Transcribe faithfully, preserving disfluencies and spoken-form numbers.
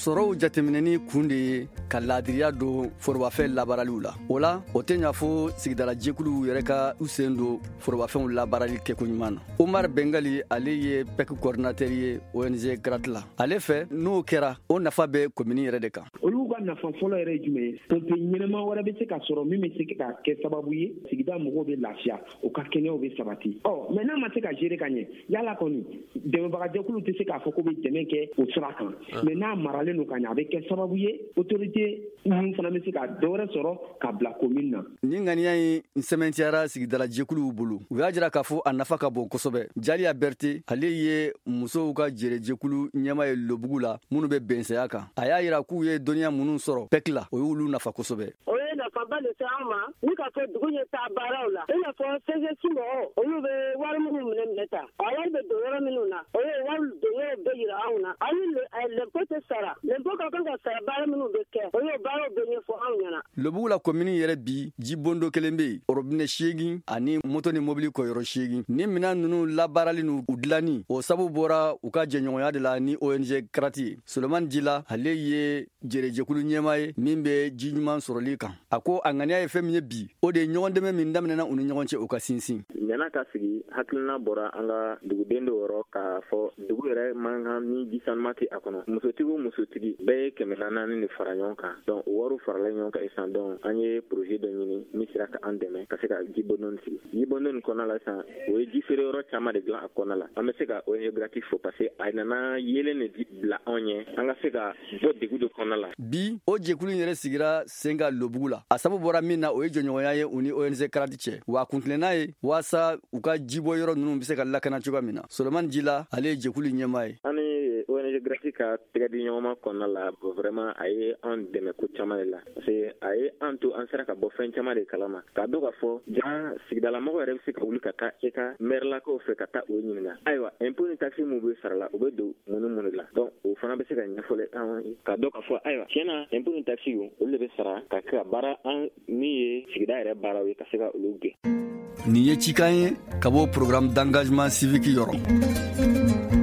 sɔrɔw jateminɛni kun de ye ka laadiriya don forobafɛn labaaraliw la. O la o tɛ ɲa fo sigidala jɛkuluw yɛrɛ ka u sen don forobafɛnw labaarali kɛkoɲuman na. Omar Bengali ale ye P E C coordinateur ye O N G Grat la. Ale fɛ n'o kɛra o nafa bɛ komini yɛrɛ de kan. Olu ka nafa fɔlɔ yɛrɛ ye jumɛn ye? Pompe ɲɛnama wɛrɛ bɛ se ka sɔrɔ min bɛ se ka kɛ sababu ye sigida mɔgɔw bɛ lafiya, u ka kɛnɛyaw bɛ sabati. Ɔ mɛ n'a ma se ka gérer ka ɲɛ, yala kɔni dɛmɛbagajɛkulu tɛ se k'a fɔ ko bɛ dɛmɛ kɛ o sira kan. Mɛ n'a maralen don ka ɲɛ, a bɛ kɛ sababu ye autorité ninnu fana bɛ se ka dɔ wɛrɛ sɔrɔ ka bila commune na. Ni ŋaniya in sɛmɛntiyara sigidala jɛkuluw bolo. U y'a jira k'a fɔ a nafa ka bon kosɛbɛ. Jaliya Berte ale ye musow ka jɛrɛjɛkulu ɲɛma ye Lobugu la minnu bɛ bɛnsɛya kan. A y'a jira k'u ye dɔnniya minnu sɔrɔ P E C la, o y'olu nafa kosɛbɛ. O ye nafaba de se an ma ni ka fɔ dugu ɲɛ taa baaraw la. I n'a fɔ C G C mɔgɔw olu bɛ wari minnu minɛ minɛ ta. A wari bɛ don yɔrɔ minnu na, o ye wari don yɔrɔ bɛɛ yira anw na. Ani l'impôt tɛ sara. L'impôt ka kan ka sara baara minnu bɛ kɛ. O ye baaraw bɛ ɲɛfɔ anw ɲɛna. Lobugu la komini yɛrɛ bi jibondo kelen bɛ yen, robinet seegin ani moto ni mobili kɔyɔrɔ seegin. Ni minɛn ninnu labaarali n'u dilanni o sabu bɔra u ka jɛɲɔgɔnya de la ni O N G Grat ye. Solomani Jila ale ye jɛrɛjɛkulu ɲɛma ye min bɛ ji ɲuman sɔrɔli kan. A ko a ŋaniya ye fɛn min ye bi, o de ye ɲɔgɔn dɛmɛ min daminɛna u ni ɲɔgɔn cɛ o ka sinsin. Ɲana ka sigi hakilina bɔra an ka duguden dɔ yɔrɔ k'a fɔ dugu yɛrɛ man kan ni ji sanuma tɛ a kɔnɔ. Musotigi o musotigi bɛɛ ye kɛmɛ naani de fara ɲɔgɔn kan. Donc o wariw farala ɲɔgɔn kan sisan, donc an ye projet dɔ ɲini min sera ka an dɛmɛ ka se ka jibondon sigi. Jibondon kɔnɔna la sisan o ye ji feere yɔrɔ caman de dilan a kɔnɔna la. An bɛ se ka O N G Grat fo parce que a nana yelen de bila anw ɲɛ an ka se ka bɔ degun de kɔnɔna la. Bi o jɛkulu yɛrɛ sigira sen ka Lobugu la. A sabu bɔra min na o ye jɔɲɔgɔnya ye u ni O N G Grat cɛ. Wa a kuntilenna ye waasa u ka jibɔ yɔrɔ ninnu bɛ se ka lakana cogoya min na. Solomani Jila ale ye jɛkulu ɲɛma ye. An ni O N G Grat ka tɛgɛdi ɲɔgɔnma kɔnɔna la vraiment a ye an dɛmɛ ko caman de la. Parce que a ye an to an sera ka bɔ fɛn caman de kalama. K'a dɔn k'a fɔ jaa sigidalamɔgɔ yɛrɛ bɛ se ka wuli ka taa e ka maire lakaw fɛ ka taa o ɲininka. Ayiwa impôt ni taxe mun bɛ sara la o bɛ don mun ni mun de la. Donc o fana bɛ se ka ɲɛfɔli an ye. K'a dɔn k'a fɔ ayiwa tiɲɛna impôt ni taxe olu de bɛ sara ka kɛ ka baara an min ye sigida yɛrɛ baaraw ye ka se ka olu gɛn. Nin ye cikan ye ka bɔ programme d'engagement civique yɔrɔ.